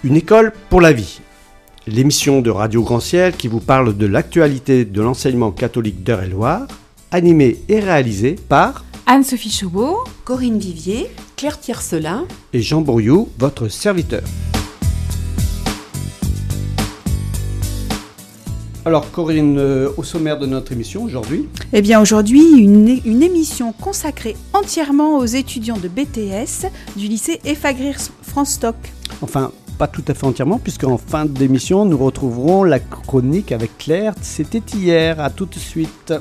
Une école pour la vie. L'émission de Radio Grand Ciel qui vous parle de l'actualité de l'enseignement catholique d'Eure-et-Loir, animée et réalisée par Anne-Sophie Chauveau, Corinne Vivier, Claire Tiercelin et Jean Bourriou, votre serviteur. Alors Corinne, au sommaire de notre émission aujourd'hui. Eh bien aujourd'hui, une émission consacrée entièrement aux étudiants de BTS du lycée Efagrir-Franstock. Enfin, pas tout à fait entièrement, puisqu'en fin d'émission, nous retrouverons la chronique avec Claire. C'était hier, à tout de suite.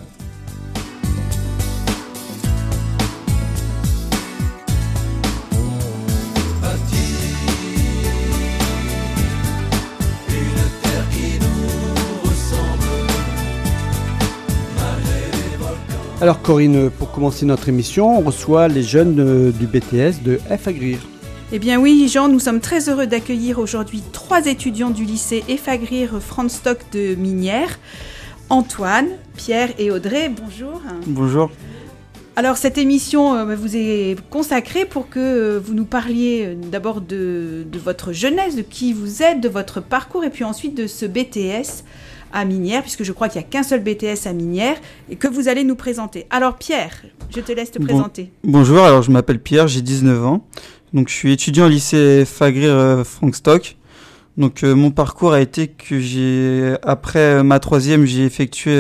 Alors Corinne, pour commencer notre émission, on reçoit les jeunes du BTS de Efagrir. Eh bien oui, Jean, nous sommes très heureux d'accueillir aujourd'hui 3 étudiants du lycée Efagrir-Franstock de Minières. Antoine, Pierre et Audrey, bonjour. Bonjour. Alors cette émission vous est consacrée pour que vous nous parliez d'abord de votre jeunesse, de qui vous êtes, de votre parcours et puis ensuite de ce BTS à Minières, puisque je crois qu'il n'y a qu'un seul BTS à Minières et que vous allez nous présenter. Alors Pierre, je te laisse te présenter. Bonjour, alors je m'appelle Pierre, j'ai 19 ans. Donc je suis étudiant au lycée Efagrir-Franstock. Donc mon parcours a été que après ma troisième, j'ai effectué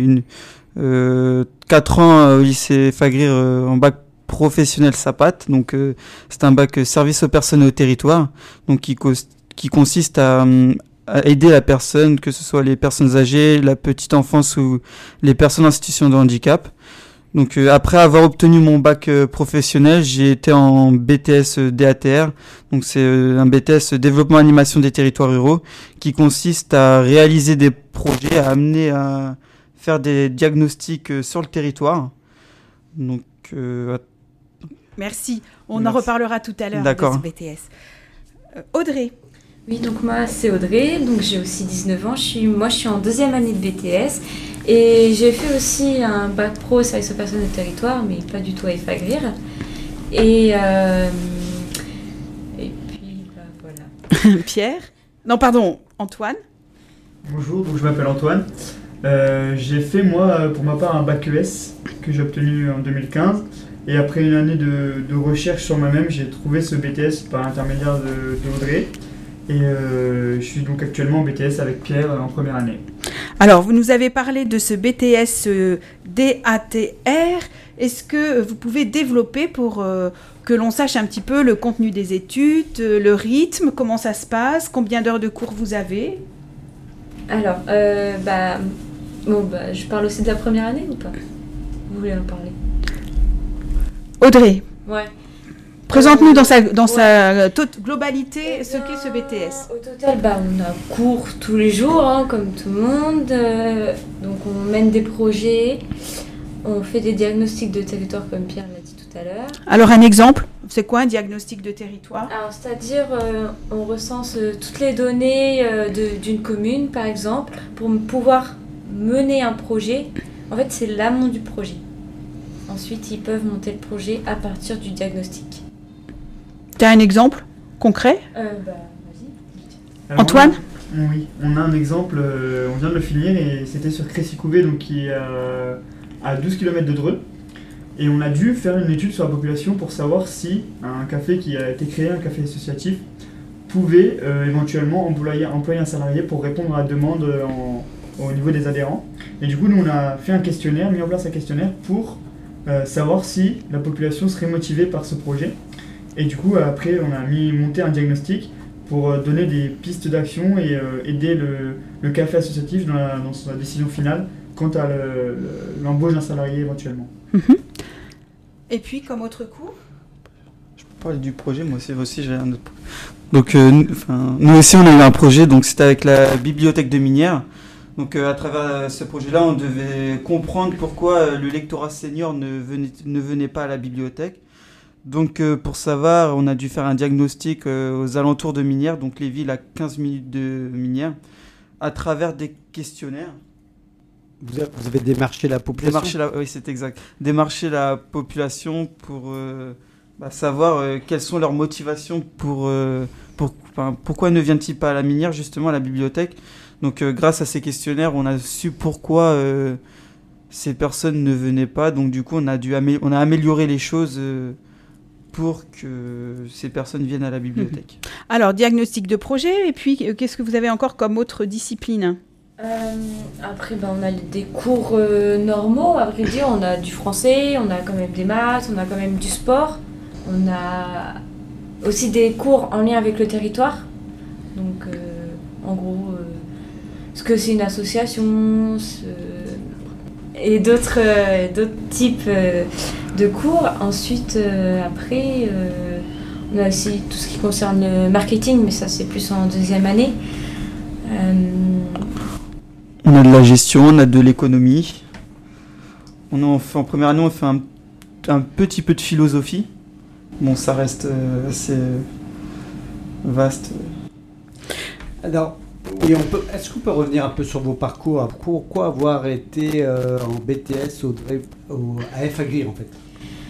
4 ans au lycée Efagrir en bac professionnel SAPAT. Donc c'est un bac service aux personnes et au territoire, donc qui consiste à aider la personne, que ce soit les personnes âgées, la petite enfance ou les personnes en situation de handicap. Donc après avoir obtenu mon bac professionnel, j'ai été en BTS DATR. Donc c'est un BTS développement animation des territoires ruraux qui consiste à réaliser des projets, à amener à faire des diagnostics sur le territoire. Donc merci. On en reparlera tout à l'heure de ce BTS. Audrey. Oui, donc moi c'est Audrey, donc j'ai aussi 19 ans, je suis en 2e année de BTS et j'ai fait aussi un bac pro service aux personnes de territoire, mais pas du tout à Efagrir. Et puis voilà. Pierre. Non pardon, Antoine. Bonjour, donc je m'appelle Antoine. J'ai fait moi pour ma part un bac ES que j'ai obtenu en 2015 et après une année de recherche sur moi-même, j'ai trouvé ce BTS par l'intermédiaire de Audrey. Et je suis donc actuellement en BTS avec Pierre en première année. Alors, vous nous avez parlé de ce BTS DATR. Est-ce que vous pouvez développer pour que l'on sache un petit peu le contenu des études, le rythme, comment ça se passe, combien d'heures de cours vous avez ? Alors, je parle aussi de la première année ou pas ? Vous voulez en parler ? Audrey. Ouais. Présente-nous dans sa globalité ce qu'est ce BTS. Au total, on a cours tous les jours, comme tout le monde. Donc on mène des projets, on fait des diagnostics de territoire comme Pierre l'a dit tout à l'heure. Alors un exemple, c'est quoi un diagnostic de territoire ? Alors c'est-à-dire on recense toutes les données d'une commune par exemple pour pouvoir mener un projet. En fait c'est l'amont du projet. Ensuite ils peuvent monter le projet à partir du diagnostic. Tu as un exemple concret ? Vas-y. Alors, Antoine ? Oui, on a un exemple, on vient de le finir et c'était sur Crécy-Couvet, donc qui est à 12 km de Dreux. Et on a dû faire une étude sur la population pour savoir si un café qui a été créé, un café associatif, pouvait éventuellement employer un salarié pour répondre à la demande au niveau des adhérents. Et du coup, nous on a fait mis en place un questionnaire pour savoir si la population serait motivée par ce projet. Et du coup, après, on a monté un diagnostic pour donner des pistes d'action et aider le café associatif dans sa décision finale quant à l'embauche d'un salarié éventuellement. Et puis, comme autre cours ? Je peux parler du projet, moi aussi j'ai un autre projet. Donc nous aussi on a eu un projet, donc c'était avec la bibliothèque de Minières. Donc à travers ce projet-là, on devait comprendre pourquoi le lectorat senior ne venait pas à la bibliothèque. Donc pour savoir, on a dû faire un diagnostic aux alentours de Minières, donc les villes à 15 minutes de Minières, à travers des questionnaires. Vous avez démarché la population ? Oui, c'est exact. Démarcher la population pour savoir quelles sont leurs motivations pourquoi ne viennent-ils pas à la minière, justement à la bibliothèque. Donc grâce à ces questionnaires, on a su pourquoi ces personnes ne venaient pas. Donc du coup, on a amélioré les choses pour que ces personnes viennent à la bibliothèque. Alors, diagnostic de projet, et puis qu'est-ce que vous avez encore comme autre discipline ? Après, on a des cours normaux, à vrai dire. On a du français, on a quand même des maths, on a quand même du sport. On a aussi des cours en lien avec le territoire. Donc, en gros, ce que c'est une association et d'autres types de cours. Ensuite, après, on a aussi tout ce qui concerne le marketing, mais ça, c'est plus en deuxième année. On a de la gestion, on a de l'économie. En première année, on fait un petit peu de philosophie. Bon, ça reste assez vaste. Alors, oui, est-ce qu'on peut revenir un peu sur vos parcours ? Pourquoi avoir été en BTS à FAGRIR, en fait ?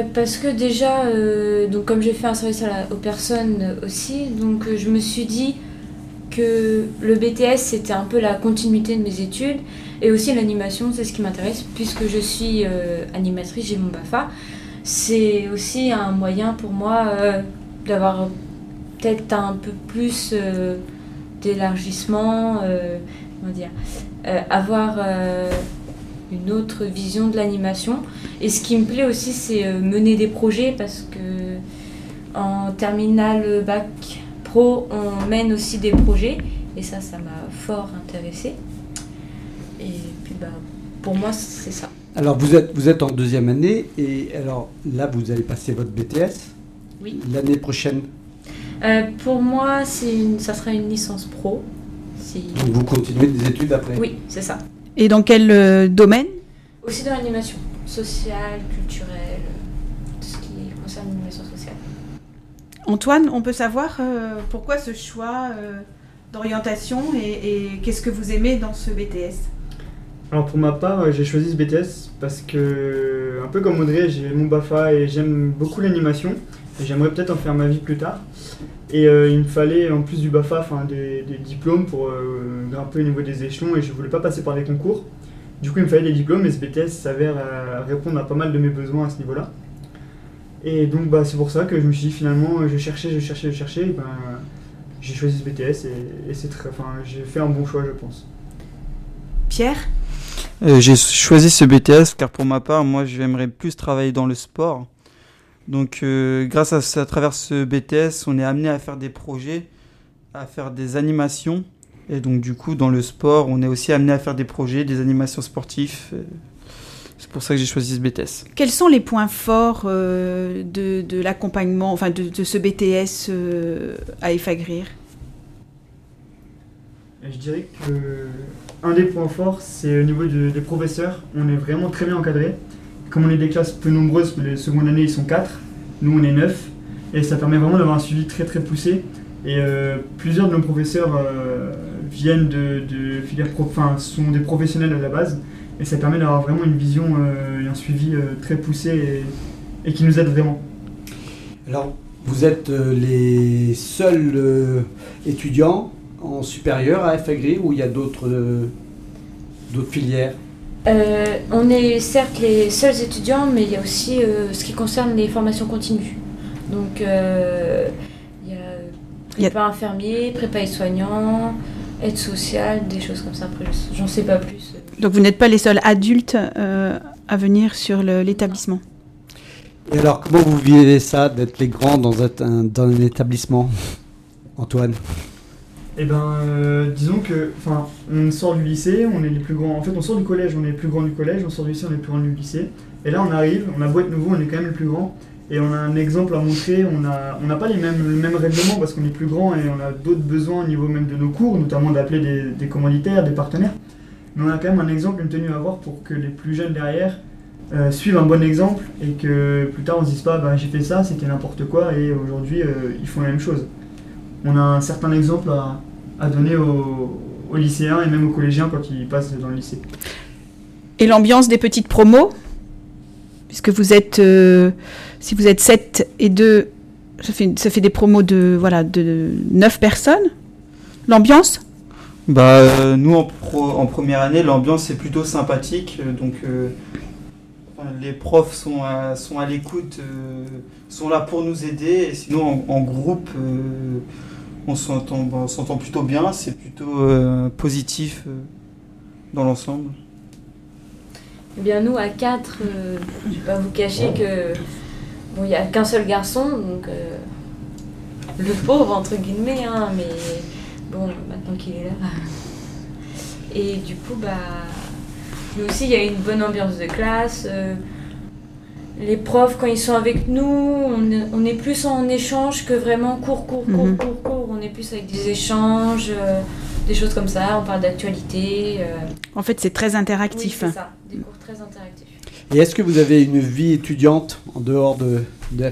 Parce que déjà, donc comme j'ai fait un service aux personnes aussi, donc je me suis dit que le BTS c'était un peu la continuité de mes études, et aussi l'animation, c'est ce qui m'intéresse puisque je suis animatrice, j'ai mon BAFA. C'est aussi un moyen pour moi d'avoir peut-être un peu plus d'élargissement, avoir une autre vision de l'animation. Et ce qui me plaît aussi, c'est mener des projets, parce que en terminale bac pro, on mène aussi des projets, et ça m'a fort intéressée. Et puis pour moi, c'est ça. Alors vous êtes en deuxième année, et alors là vous allez passer votre BTS. Oui. L'année prochaine. Pour moi, ça sera une licence pro. Donc vous continuez des études après. Oui, c'est ça. Et dans quel domaine ? Aussi dans l'animation sociale, culturelle, tout ce qui concerne l'animation sociale. Antoine, on peut savoir pourquoi ce choix d'orientation et qu'est-ce que vous aimez dans ce BTS ? Alors pour ma part, j'ai choisi ce BTS parce que, un peu comme Audrey, j'ai mon BAFA et j'aime beaucoup l'animation, et j'aimerais peut-être en faire ma vie plus tard. Et il me fallait, en plus du BAFA, des diplômes pour grimper au niveau des échelons, et je ne voulais pas passer par des concours. Du coup, il me fallait des diplômes, et ce BTS s'avère répondre à pas mal de mes besoins à ce niveau-là. Et donc c'est pour ça que je me suis dit, finalement, je cherchais, et j'ai choisi ce BTS, et j'ai fait un bon choix, je pense. Pierre ? J'ai choisi ce BTS car pour ma part, moi j'aimerais plus travailler dans le sport. Donc grâce à travers ce BTS, on est amené à faire des projets, à faire des animations. Et donc du coup, dans le sport, on est aussi amené à faire des projets, des animations sportives. C'est pour ça que j'ai choisi ce BTS. Quels sont les points forts de l'accompagnement, de ce BTS à FAGRIR ? Je dirais que un des points forts, c'est au niveau des professeurs. On est vraiment très bien encadrés. Comme on est des classes peu nombreuses, les secondes années ils sont 4, nous on est 9, et ça permet vraiment d'avoir un suivi très très poussé. Et plusieurs de nos professeurs viennent de filières sont des professionnels à la base, et ça permet d'avoir vraiment une vision et un suivi très poussé et qui nous aide vraiment. Alors vous êtes les seuls étudiants en supérieur à FAGRIR, ou il y a d'autres filières ? On est certes les seuls étudiants, mais il y a aussi ce qui concerne les formations continues. Donc il y a prépa infirmier, prépa aide-soignant, aide sociale, des choses comme ça. Après, j'en sais pas plus. Donc vous n'êtes pas les seuls adultes à venir sur l'établissement ? Et alors comment vous vivez ça, d'être les grands dans un établissement, Antoine ? Disons que, on sort du lycée, on est les plus grands. En fait, on sort du collège, on est les plus grands du collège, on sort du lycée, on est les plus grands du lycée. Et là, on arrive, on a beau être nouveau, on est quand même les plus grands. Et on a un exemple à montrer, on n'a pas le même règlement parce qu'on est plus grand, et on a d'autres besoins au niveau même de nos cours, notamment d'appeler des commanditaires, des partenaires. Mais on a quand même un exemple, une tenue à avoir pour que les plus jeunes derrière suivent un bon exemple, et que plus tard on se dise pas j'ai fait ça, c'était n'importe quoi, et aujourd'hui ils font la même chose. On a un certain exemple à donner aux lycéens et même aux collégiens quand ils passent dans le lycée. Et l'ambiance des petites promos ? puisque vous êtes, si vous êtes 7 et 2, ça fait des promos de 9 personnes. L'ambiance ? Nous, en première année, l'ambiance est plutôt sympathique. Donc, les profs sont à l'écoute, sont là pour nous aider. Et sinon, en groupe, on s'entend plutôt bien. C'est plutôt positif dans l'ensemble. Eh bien, nous, à 4, je ne vais pas vous cacher que il n'y a qu'un seul garçon, donc le pauvre, entre guillemets, hein, mais bon, maintenant qu'il est là. Et du coup, nous aussi, il y a une bonne ambiance de classe. Les profs, quand ils sont avec nous, on est plus en échange que vraiment cours. On est plus avec des échanges, des choses comme ça, on parle d'actualité. En fait, c'est très interactif. Oui, c'est ça, des cours très interactifs. Et est-ce que vous avez une vie étudiante en dehors de FAGRIR ?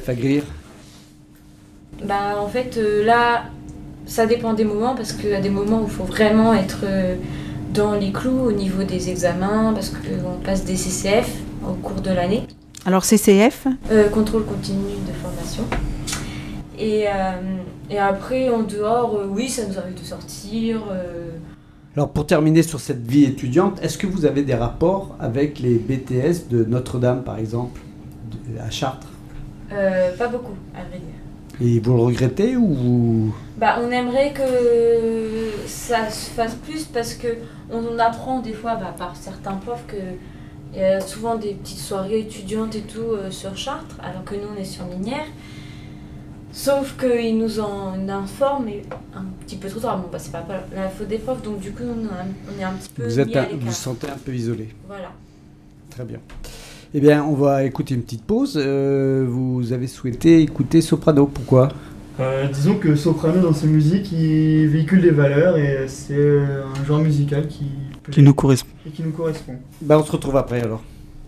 En fait, là, ça dépend des moments, parce qu'il y a des moments où il faut vraiment être dans les clous au niveau des examens, parce qu'on passe des CCF au cours de l'année. Alors CCF ? Contrôle continu de formation. Et après, en dehors, oui, ça nous arrive de sortir. Alors pour terminer sur cette vie étudiante, est-ce que vous avez des rapports avec les BTS de Notre-Dame, par exemple, à Chartres ? Pas beaucoup, à vrai dire. Et vous le regrettez ou On aimerait que ça se fasse plus, parce qu'on apprend des fois par certains profs qu'il y a souvent des petites soirées étudiantes et tout sur Chartres, alors que nous on est sur Minière. Sauf qu'ils nous en informent, mais un petit peu trop tard. C'est pas la faute des profs, donc du coup on est un petit peu mis à l'écart. Vous vous sentez un peu isolé. Voilà. Très bien. Eh bien, on va écouter une petite pause. Vous avez souhaité écouter Soprano, pourquoi ? Disons que Soprano, dans ses musiques, il véhicule des valeurs et c'est un genre musical qui nous correspond. Et qui nous correspond. On se retrouve après alors.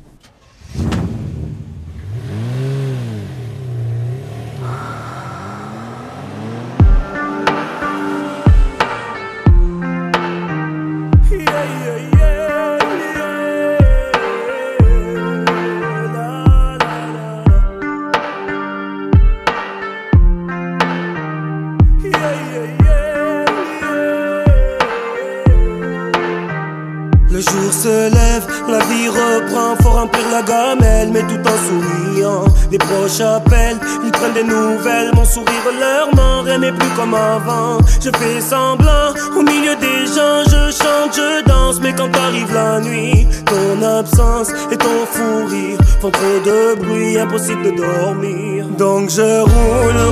Le jour se lève, la vie reprend, faut remplir la gamelle, mais tout en souriant. Les proches appellent, ils prennent des nouvelles, mon sourire leur ment, rien n'est plus comme avant. Je fais semblant, au milieu des gens, je chante, je danse, mais quand arrive la nuit, ton absence et ton fou rire font trop de bruit, impossible de dormir. Donc je roule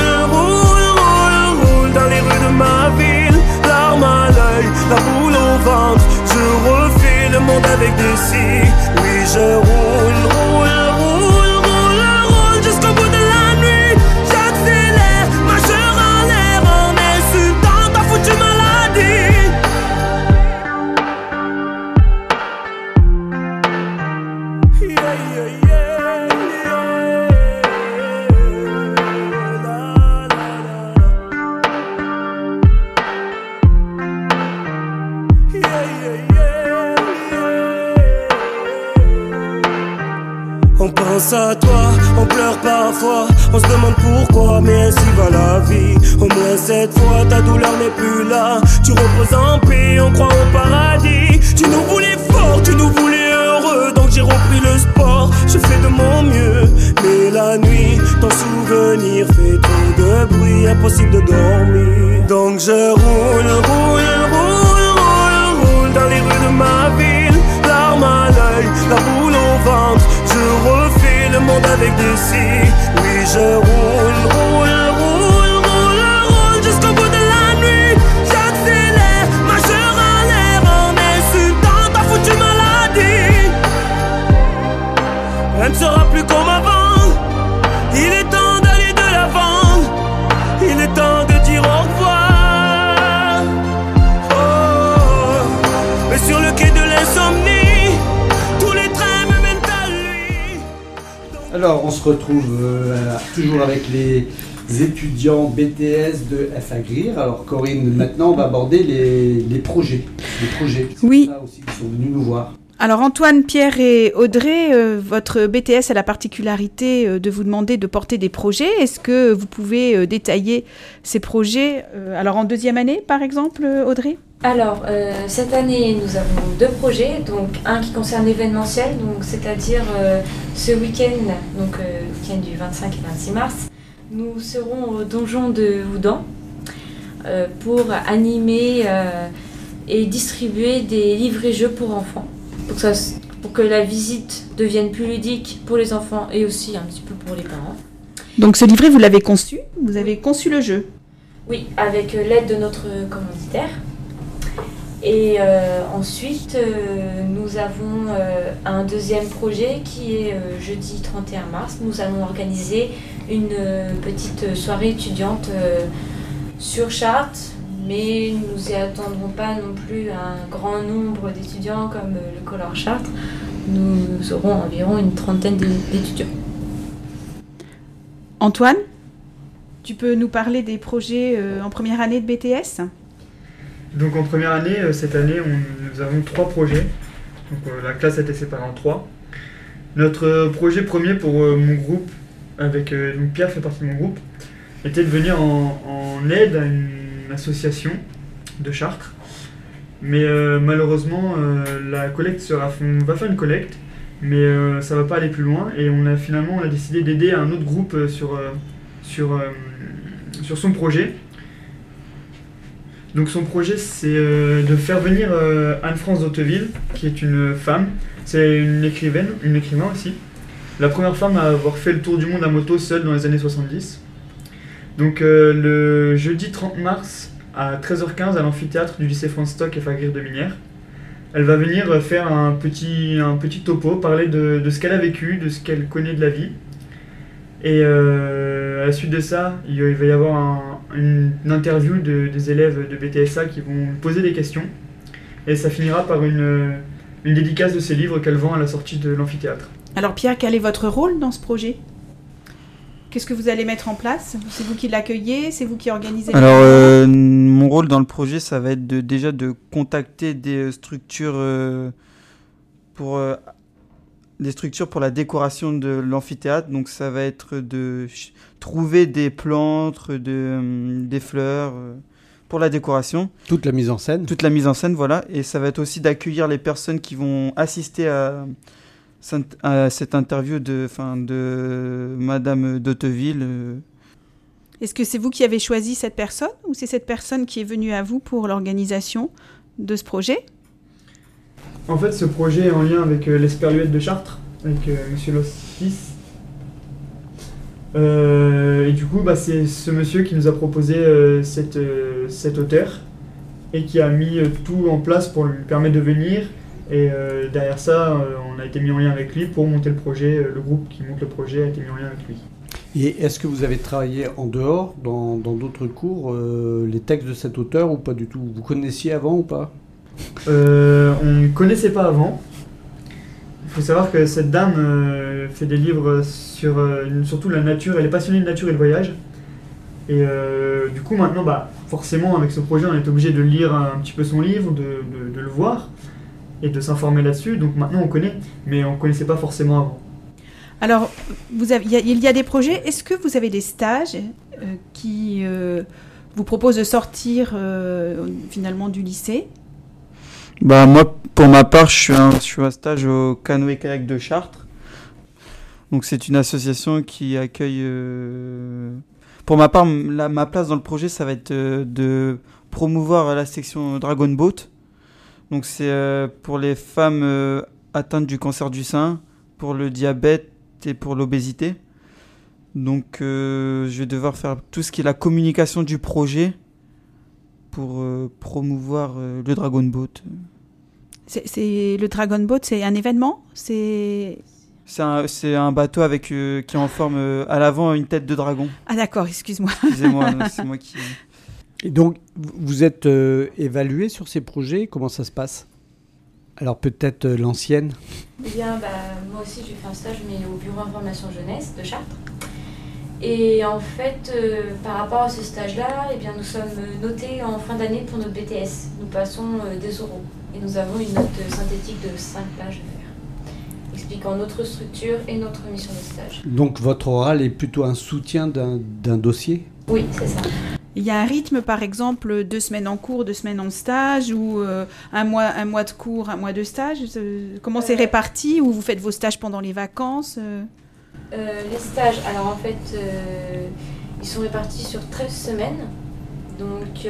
dans les rues de ma ville, larmes à l'œil, la boule au ventre. Je refais le monde avec des si. Oui, je roule jusqu'au bout de la nuit. J'accélère, majeur en l'air, en insultant ta foutue maladie. On pense à toi, on pleure parfois, on se demande pourquoi, mais ainsi va la vie. Au moins cette fois, ta douleur n'est plus là. Tu reposes en paix, on croit au paradis. Tu nous voulais fort, tu nous voulais heureux, donc j'ai repris le sport. Je fais de mon mieux, mais la nuit, ton souvenir fait trop de bruit, impossible de dormir. Donc je roule dans les rues de ma ville, larmes à l'œil, la boule au ventre. Je refais le monde avec des si. Oui, je roule jusqu'au bout de la nuit. J'accélère, majeur en l'air, en insultant ta foutue maladie. Rien ne sera plus comme avant. Il est temps d'aller de l'avant. Il est temps de dire au revoir. Oh, mais sur le quai de l'insomnie, alors, on se retrouve toujours avec les étudiants BTS de FAGRIR. Alors, Corinne, maintenant, on va aborder les projets. Les projets, c'est oui. ça aussi qu'ils sont venus nous voir. Alors Antoine, Pierre et Audrey, votre BTS a la particularité de vous demander de porter des projets. Est-ce que vous pouvez détailler ces projets alors en deuxième année par exemple, Audrey? Alors, cette année, nous avons 2 projets. Donc, un qui concerne l'événementiel, donc c'est-à-dire ce week-end, donc week-end du 25 et 26 mars, nous serons au donjon de Houdan pour animer et distribuer des livrets-jeux pour enfants. Pour que la visite devienne plus ludique pour les enfants et aussi un petit peu pour les parents. Donc ce livret, vous l'avez conçu? Vous avez conçu le jeu? Oui, avec l'aide de notre commanditaire. Et ensuite, nous avons un deuxième projet qui est jeudi 31 mars. Nous allons organiser une petite soirée étudiante sur Chartres, mais nous n'y attendrons pas non plus un grand nombre d'étudiants comme le Color Chartres. Nous aurons environ une trentaine d'étudiants. Antoine, tu peux nous parler des projets en première année de BTS ? Donc en première année, cette année, nous avons 3 projets. Donc la classe a été séparée en 3. Notre projet premier pour mon groupe, avec donc Pierre fait partie de mon groupe, était de venir en aide à une association de Chartres. Mais malheureusement, la collecte on va faire une collecte, mais ça va pas aller plus loin. Et on a décidé d'aider un autre groupe sur son projet. Donc son projet, c'est de faire venir Anne-France d'Hauteville, qui est une femme. C'est une écrivain aussi. La première femme à avoir fait le tour du monde à moto seule dans les années 70. Donc le jeudi 30 mars à 13h15 à l'amphithéâtre du lycée Franz Stock et Fagrir de Minière. Elle va venir faire un petit topo, parler de ce qu'elle a vécu, de ce qu'elle connaît de la vie. Et à la suite de ça, il va y avoir une interview des élèves de BTSA qui vont poser des questions. Et ça finira par une dédicace de ses livres qu'elle vend à la sortie de l'amphithéâtre. Alors Pierre, quel est votre rôle dans ce projet ? Qu'est-ce que vous allez mettre en place ? C'est vous qui l'accueillez ? C'est vous qui organisez ? Alors mon rôle dans le projet, ça va être déjà de contacter des structures pour la décoration de l'amphithéâtre. Donc ça va être de trouver des plantes, des fleurs pour la décoration. Toute la mise en scène. Toute la mise en scène, voilà. Et ça va être aussi d'accueillir les personnes qui vont assister à cette interview de Madame d'Hauteville. Est-ce que c'est vous qui avez choisi cette personne ou c'est cette personne qui est venue à vous pour l'organisation de ce projet ? En fait, ce projet est en lien avec l'Esperluette de Chartres, avec Monsieur Lospis. Et du coup, c'est ce monsieur qui nous a proposé cet auteur et qui a mis tout en place pour lui permettre de venir. Et derrière ça, on a été mis en lien avec lui pour monter le projet. Le groupe qui monte le projet a été mis en lien avec lui. Et est-ce que vous avez travaillé en dehors, dans d'autres cours, les textes de cet auteur ou pas du tout ? Vous connaissiez avant ou pas ? On ne connaissait pas avant. Il faut savoir que cette dame fait des livres sur surtout la nature. Elle est passionnée de nature et de voyage. Et du coup, maintenant, forcément, avec ce projet, on est obligé de lire un petit peu son livre, de le voir et de s'informer là-dessus. Donc maintenant, on connaît, mais on ne connaissait pas forcément avant. Alors, il y a des projets. Est-ce que vous avez des stages qui vous proposent de sortir finalement du lycée ? Moi, pour ma part, je suis en stage au Canoë-Kayak de Chartres. Donc, c'est une association qui accueille... Pour ma part, ma place dans le projet, ça va être de promouvoir la section Dragon Boat. Donc, c'est pour les femmes atteintes du cancer du sein, pour le diabète et pour l'obésité. Donc, je vais devoir faire tout ce qui est la communication du projet pour promouvoir le Dragon Boat. Le Dragon Boat, c'est un événement ? C'est un bateau avec qui en forme à l'avant une tête de dragon. Ah d'accord, excuse-moi. Excusez-moi, c'est moi qui... Et donc, vous êtes évalué sur ces projets ? Comment ça se passe ? Alors peut-être l'ancienne ? Eh bien, moi aussi j'ai fait un stage, mais au Bureau Information Jeunesse de Chartres. Et en fait, par rapport à ce stage-là, nous sommes notés en fin d'année pour notre BTS. Nous passons des oraux. Et nous avons une note synthétique de 5 pages à faire, expliquant notre structure et notre mission de stage. Donc votre oral est plutôt un soutien d'un dossier ? Oui, c'est ça. Il y a un rythme, par exemple, 2 semaines en cours, 2 semaines en stage, ou un mois de cours, un mois de stage. Comment c'est réparti? Ou vous faites vos stages pendant les vacances? Les stages, alors en fait, ils sont répartis sur 13 semaines. Donc,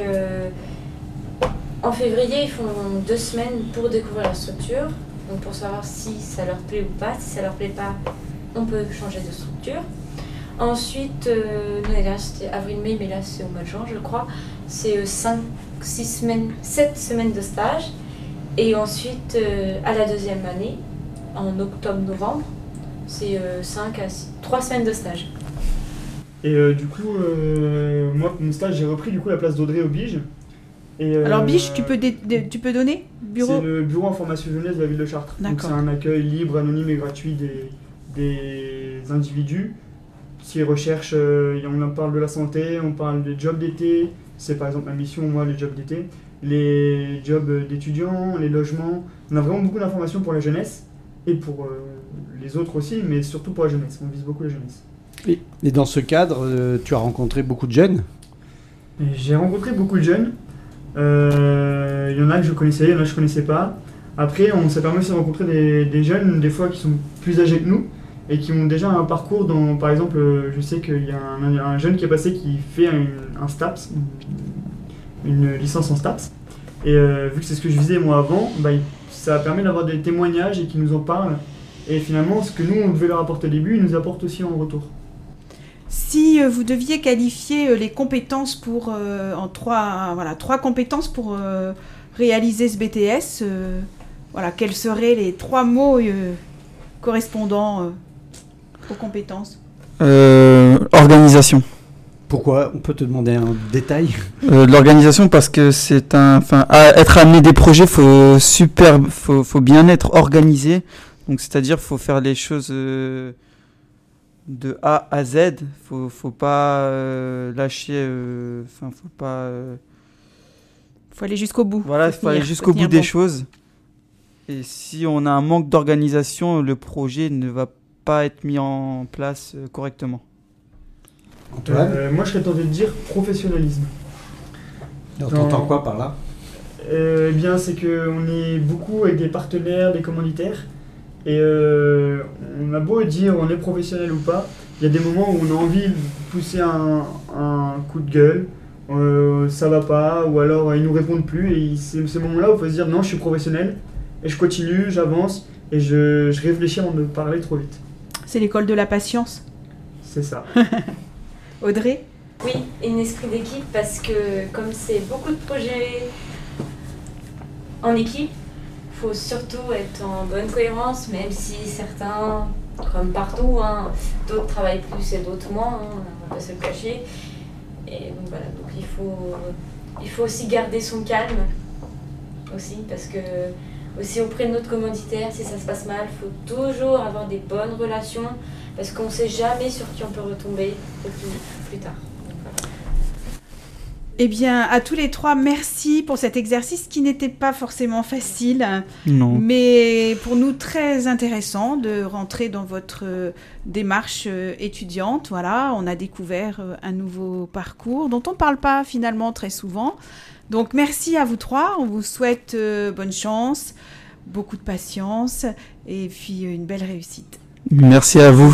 en février, ils font 2 semaines pour découvrir la structure, donc pour savoir si ça leur plaît ou pas. Si ça leur plaît pas, on peut changer de structure. Ensuite, c'était avril-mai, mais là c'est au mois de juin, je crois. C'est 7 semaines de stage. Et ensuite, à la deuxième année, en octobre-novembre, c'est 3 semaines de stage. Et du coup, moi, pour mon stage, j'ai repris du coup la place d'Audrey au Bige. Et, Alors, Bige, tu peux donner bureau? C'est le bureau information jeunesse de la ville de Chartres. Donc, c'est un accueil libre, anonyme et gratuit des individus qui recherchent. On parle de la santé, on parle des jobs d'été. C'est par exemple ma mission, moi, les jobs d'été. Les jobs d'étudiants, les logements. On a vraiment beaucoup d'informations pour la jeunesse et pour les autres aussi, mais surtout pour la jeunesse. On vise beaucoup la jeunesse. Et dans ce cadre, tu as rencontré beaucoup de jeunes ? J'ai rencontré beaucoup de jeunes. Il y en a que je connaissais, il y en a que je ne connaissais pas. Après, on s'est permis aussi de rencontrer des jeunes, des fois qui sont plus âgés que nous et qui ont déjà un parcours dans, par exemple, je sais qu'il y a un jeune qui est passé qui fait un STAPS, une licence en STAPS. Et vu que c'est ce que je visais moi avant, ça permet d'avoir des témoignages et qu'ils nous en parlent. Et finalement, ce que nous, on devait leur apporter au début, ils nous apportent aussi en retour. Si vous deviez qualifier les compétences en trois compétences pour réaliser ce BTS, quels seraient les 3 mots correspondant aux compétences? Organisation. Pourquoi? On peut te demander un détail? L'organisation, parce que être amené des projets, faut bien être organisé. Donc, c'est-à-dire, faut faire les choses de A à Z. Faut pas lâcher. Faut aller jusqu'au bout. Voilà, faut aller jusqu'au bout des choses. Et si on a un manque d'organisation, le projet ne va pas être mis en place correctement. Antoine, moi, je serais tenté de dire professionnalisme. T'entends quoi par là? Eh bien, c'est qu'on est beaucoup avec des partenaires, des commanditaires. Et on a beau dire on est professionnel ou pas, il y a des moments où on a envie de pousser un coup de gueule, ça va pas, ou alors ils nous répondent plus. Et c'est ces moments-là où il faut se dire non, je suis professionnel, et je continue, j'avance, et je réfléchis avant de parler trop vite. C'est l'école de la patience. C'est ça. Audrey? Oui, et un esprit d'équipe, parce que comme c'est beaucoup de projets en équipe, il faut surtout être en bonne cohérence, même si certains, comme partout, d'autres travaillent plus et d'autres moins, on ne va pas se le cacher. Et donc voilà, donc il faut aussi garder son calme, aussi, parce que aussi auprès de notre commanditaire, si ça se passe mal, il faut toujours avoir des bonnes relations, parce qu'on ne sait jamais sur qui on peut retomber plus tard. Eh bien, à tous les 3, merci pour cet exercice qui n'était pas forcément facile, Non. mais pour nous très intéressant de rentrer dans votre démarche étudiante. Voilà, on a découvert un nouveau parcours dont on ne parle pas finalement très souvent. Donc, merci à vous 3. On vous souhaite bonne chance, beaucoup de patience et puis une belle réussite. Merci à vous.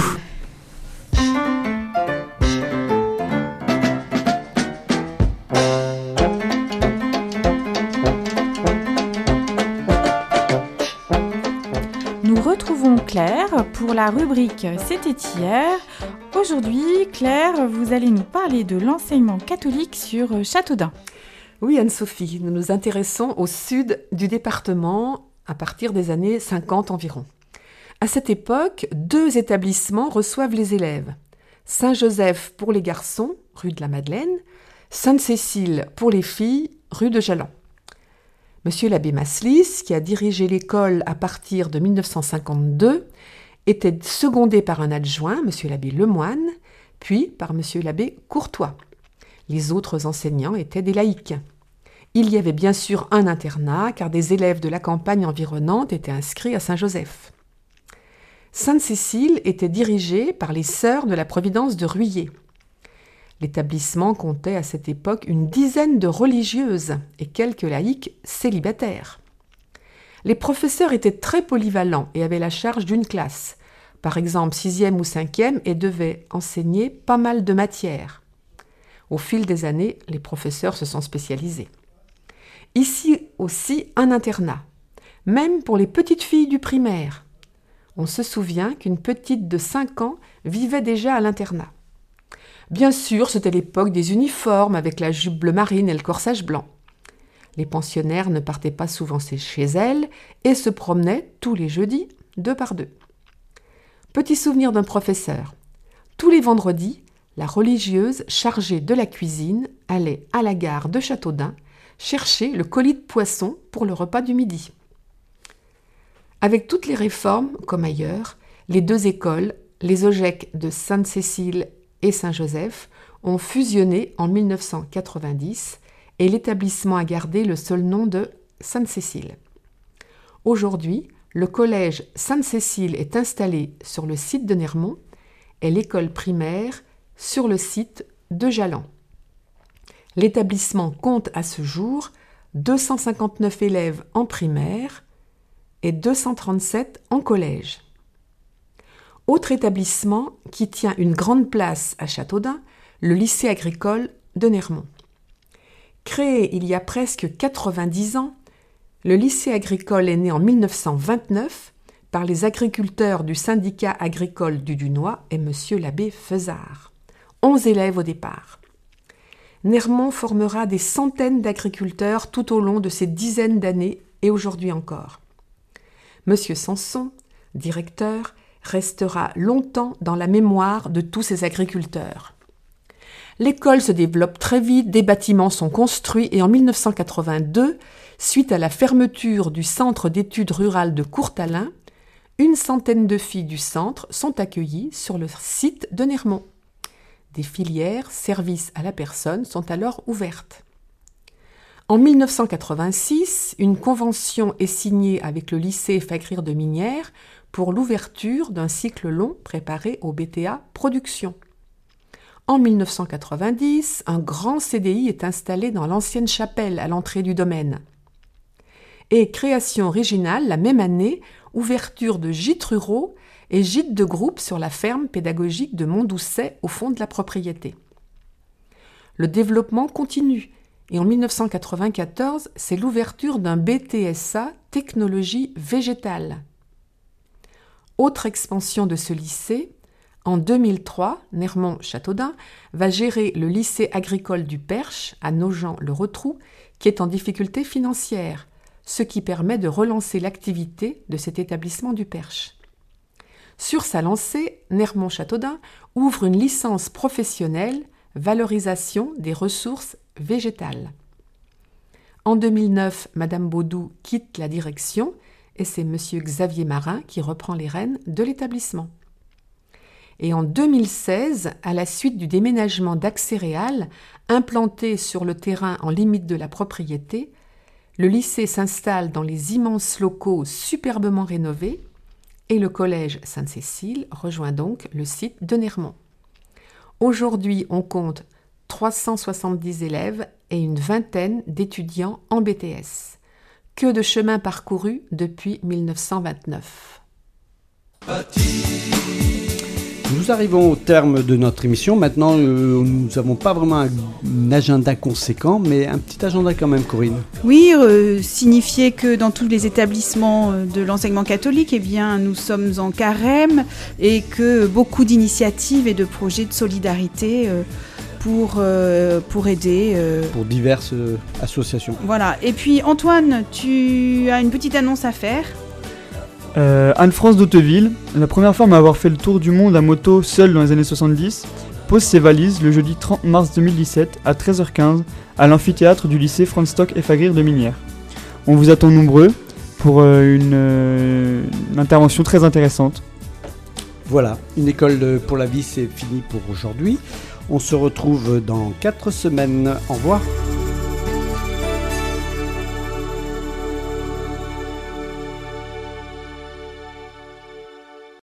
Nous retrouvons Claire pour la rubrique C'était hier. Aujourd'hui, Claire, vous allez nous parler de l'enseignement catholique sur Châteaudun. Oui, Anne-Sophie, nous nous intéressons au sud du département à partir des années 50 environ. À cette époque, 2 établissements reçoivent les élèves. Saint-Joseph pour les garçons, rue de la Madeleine, Sainte-Cécile pour les filles, rue de Jallan. Monsieur l'abbé Maslis, qui a dirigé l'école à partir de 1952, était secondé par un adjoint, monsieur l'abbé Lemoine, puis par monsieur l'abbé Courtois. Les autres enseignants étaient des laïcs. Il y avait bien sûr un internat, car des élèves de la campagne environnante étaient inscrits à Saint-Joseph. Sainte-Cécile était dirigée par les Sœurs de la Providence de Ruillé. L'établissement comptait à cette époque une dizaine de religieuses et quelques laïcs célibataires. Les professeurs étaient très polyvalents et avaient la charge d'une classe, par exemple 6e ou 5e, et devaient enseigner pas mal de matières. Au fil des années, les professeurs se sont spécialisés. Ici aussi, un internat, même pour les petites filles du primaire. On se souvient qu'une petite de 5 ans vivait déjà à l'internat. Bien sûr, c'était l'époque des uniformes avec la jupe bleu marine et le corsage blanc. Les pensionnaires ne partaient pas souvent chez elles et se promenaient tous les jeudis, 2 par 2. Petit souvenir d'un professeur. Tous les vendredis, la religieuse chargée de la cuisine allait à la gare de Châteaudun chercher le colis de poisson pour le repas du midi. Avec toutes les réformes, comme ailleurs, les 2 écoles, les OGEC de Sainte-Cécile et Saint-Joseph, ont fusionné en 1990 et l'établissement a gardé le seul nom de Sainte-Cécile. Aujourd'hui, le collège Sainte-Cécile est installé sur le site de Nermont et l'école primaire sur le site de Jallan. L'établissement compte à ce jour 259 élèves en primaire et 237 en collège. Autre établissement qui tient une grande place à Châteaudun, le lycée agricole de Nermont. Créé il y a presque 90 ans, le lycée agricole est né en 1929 par les agriculteurs du syndicat agricole du Dunois et M. l'abbé Feuzard. 11 élèves au départ. Nermont formera des centaines d'agriculteurs tout au long de ces dizaines d'années et aujourd'hui encore. M. Sanson, directeur, restera longtemps dans la mémoire de tous ces agriculteurs. L'école se développe très vite, des bâtiments sont construits et en 1982, suite à la fermeture du centre d'études rurales de Courtalin, une centaine de filles du centre sont accueillies sur le site de Nermont. Des filières services à la personne sont alors ouvertes. En 1986, une convention est signée avec le lycée Fagrir de Minières pour l'ouverture d'un cycle long préparé au BTA Production. En 1990, un grand CDI est installé dans l'ancienne chapelle à l'entrée du domaine. Et création originale, la même année, ouverture de gîtes ruraux et gîtes de groupe sur la ferme pédagogique de Montdoucet au fond de la propriété. Le développement continue et en 1994, c'est l'ouverture d'un BTSA Technologie végétale. Autre expansion de ce lycée, en 2003, Nermont-Châteaudun va gérer le lycée agricole du Perche à Nogent-le-Rotrou qui est en difficulté financière, ce qui permet de relancer l'activité de cet établissement du Perche. Sur sa lancée, Nermont-Châteaudun ouvre une licence professionnelle valorisation des ressources végétales. En 2009, Madame Baudou quitte la direction et c'est Monsieur Xavier Marin qui reprend les rênes de l'établissement. Et en 2016, à la suite du déménagement d'Accéréal, implanté sur le terrain en limite de la propriété, le lycée s'installe dans les immenses locaux superbement rénovés et le collège Sainte-Cécile rejoint donc le site de Nermont. Aujourd'hui, on compte 370 élèves et une vingtaine d'étudiants en BTS. Que de chemin parcouru depuis 1929. Nous arrivons au terme de notre émission. Maintenant, nous n'avons pas vraiment un agenda conséquent, mais un petit agenda quand même, Corinne. Oui, signifier que dans tous les établissements de l'enseignement catholique, eh bien, nous sommes en carême et que beaucoup d'initiatives et de projets de solidarité pour aider. Pour diverses associations. Voilà. Et puis, Antoine, tu as une petite annonce à faire. Anne-France d'Hauteville, la première femme à avoir fait le tour du monde à moto seule dans les années 70, pose ses valises le jeudi 30 mars 2017 à 13h15 à l'amphithéâtre du lycée Franz Stock et Fagrir de Minières. On vous attend nombreux pour une intervention très intéressante. Voilà, une école pour la vie, c'est fini pour aujourd'hui. On se retrouve dans 4 semaines. Au revoir.